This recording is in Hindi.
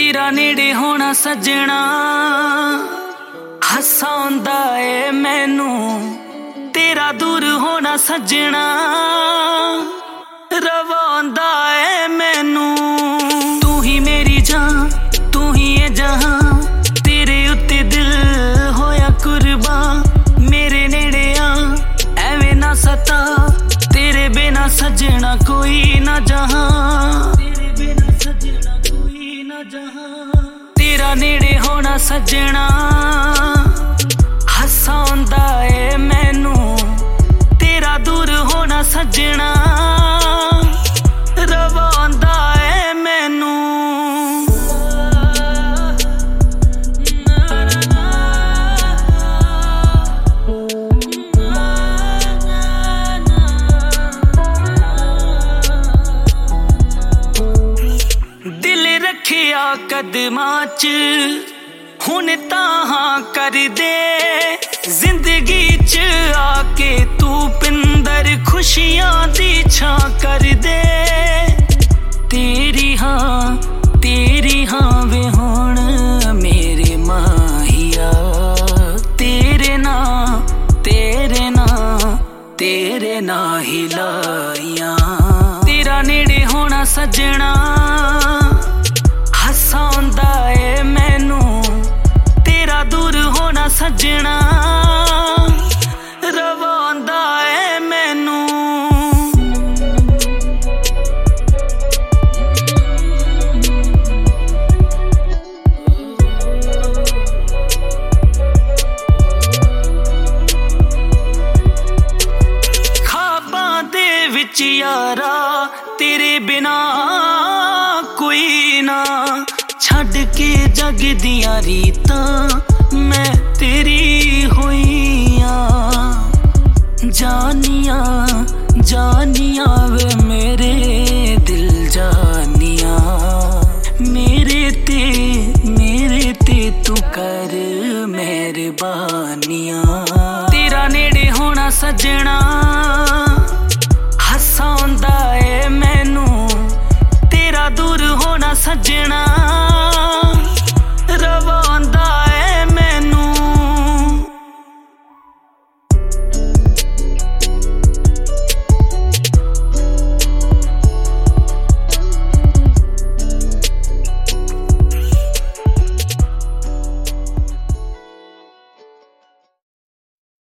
तेरा नेड़े होना सजना हसांदा ए मैनू, तेरा दूर होना सजना रवांदा ए मैनू। तू ही मेरी जान, तू ही है जहां, तेरे उत्ते दिल होया कुर्बान। मेरे नेड़े आ एवें ना सता, तेरे बिना सजना कोई ना जहां, तेरे बिना सजना कोई ना जहां। तेरा नेड़े होना सजना हसांदा ए मैनू, तेरा दूर होना सजना रवांदा ए मैनू। दिल रखिया कदमां च हुण तां कर दे, जिंदगी च आके तू पिंदर खुशियां दी छां कर दे। तेरी हाँ वे हुण मेरे माहिया, तेरे ना हिलाइयां। तेरा नेड़े होना सजना हसांदा ए मैनू, तेरा दूर होना सजना रवांदा ए मैनू। ख्वाबां दे विच यारा तेरे बिना कोई ना, छड़ के जग दियां रीतां मैं तेरी होईया। जानिया वे मेरे दिल जानिया, मेरे ते तू कर मेहरबानिया। तेरा नेड़े होना सजना हसांदा ए मैनू, तेरा दूर होना सजना